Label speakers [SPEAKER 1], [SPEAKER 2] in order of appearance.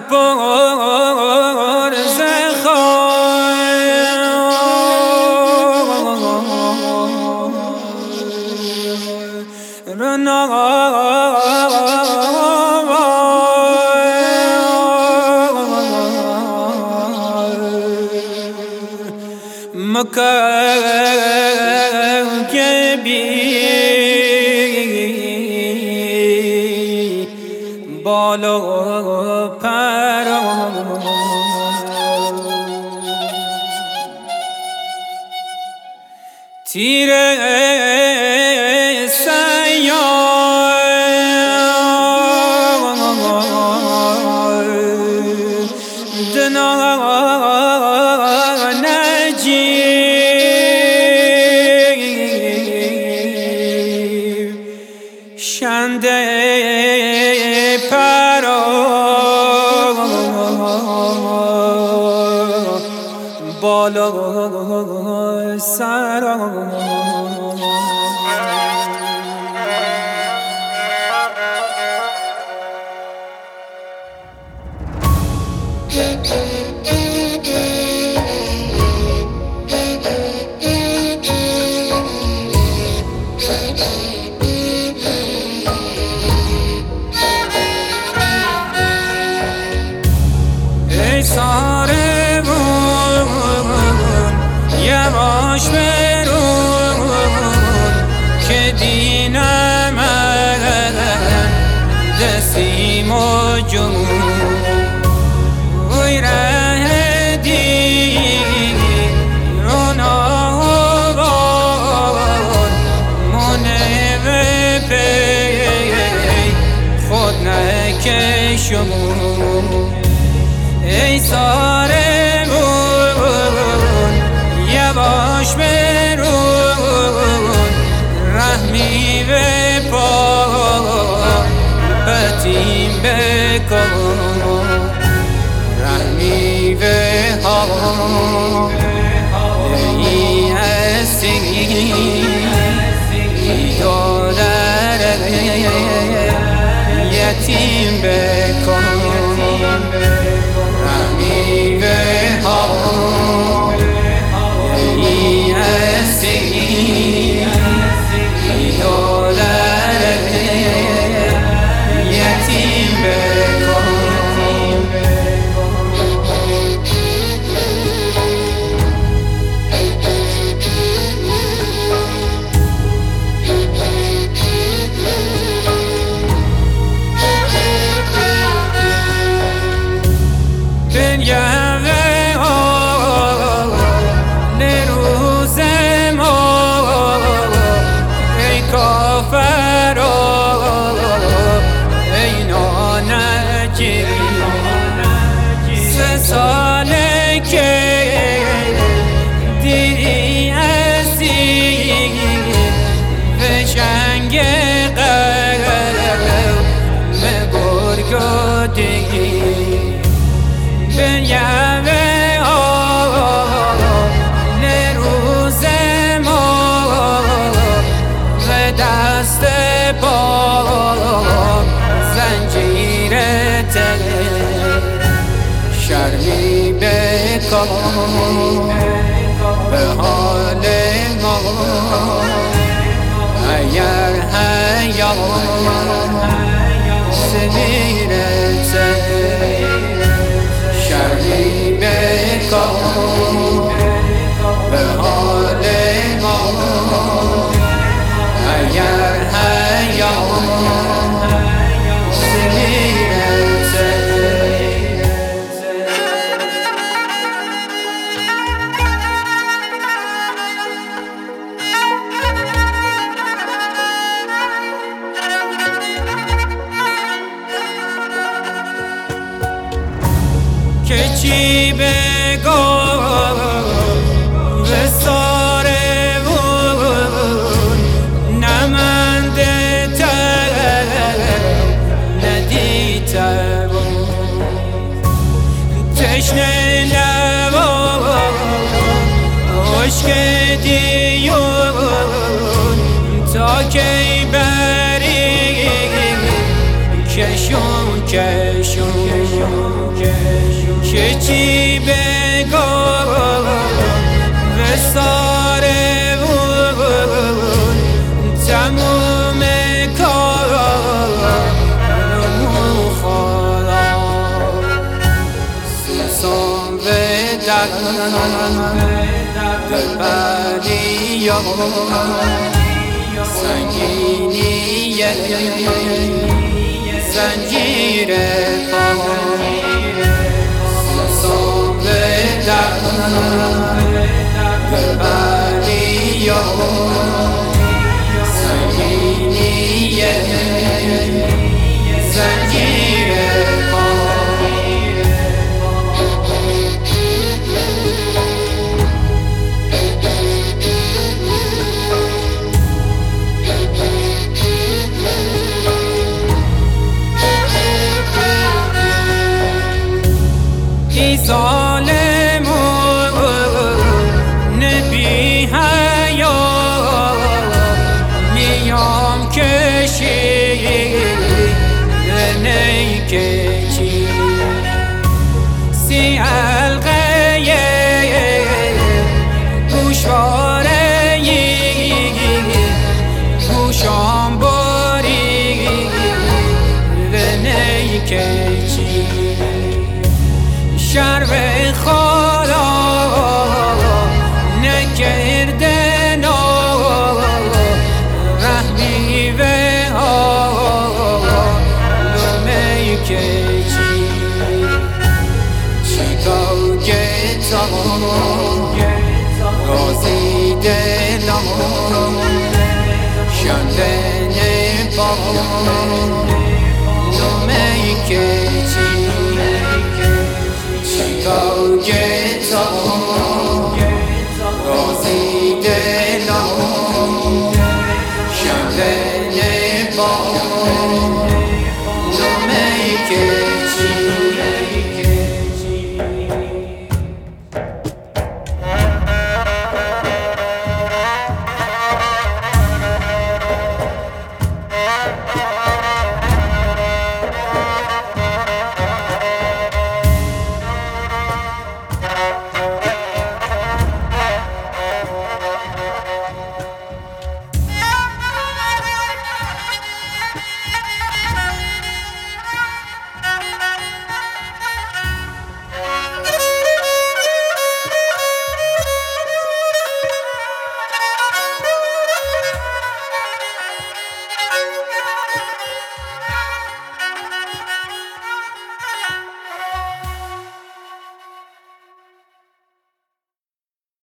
[SPEAKER 1] پر مکرگبی بالا پر تیر سیار دنا نجیب شنده پرا بالا سرا ای سارمون یواش برون که دینم دستیم و جمون وی ره دین روناوان منو پی خود نکشمون ای سارمون یواش برون رحمی به پا بتیم بکن رحمی به هوا ای هستی دادر یتیم بکن رحمی به هوا ای هستی دادر یتیم بکن سه ساله که دیری هستی به جنگ قلب گرگادگی به یوه آن روز ما و دست پا زنجیر شرمی بکن به حال ما اگر حیات سمیرت شرمی بکن به حال ما اگر حیات سمیرت که چی بگم به سارمون نمنده تر ندیتم تشنه لبم عشق دیون تا کی بری کشون که چی بگم به ساره اون تموم کارمو خدا سوسم به در بریا سنگینی زنجیر پا سوسم به در بریا سنگینی زنجیر پا ای ظالمون نبی حیا میام کشی نیکچی سی حلقه گوشواره گوشام باری نیکچی شرف خدا نکرده رحمی و لومی کچی چیکار گتام رازی دلم شندن بام لومی کچی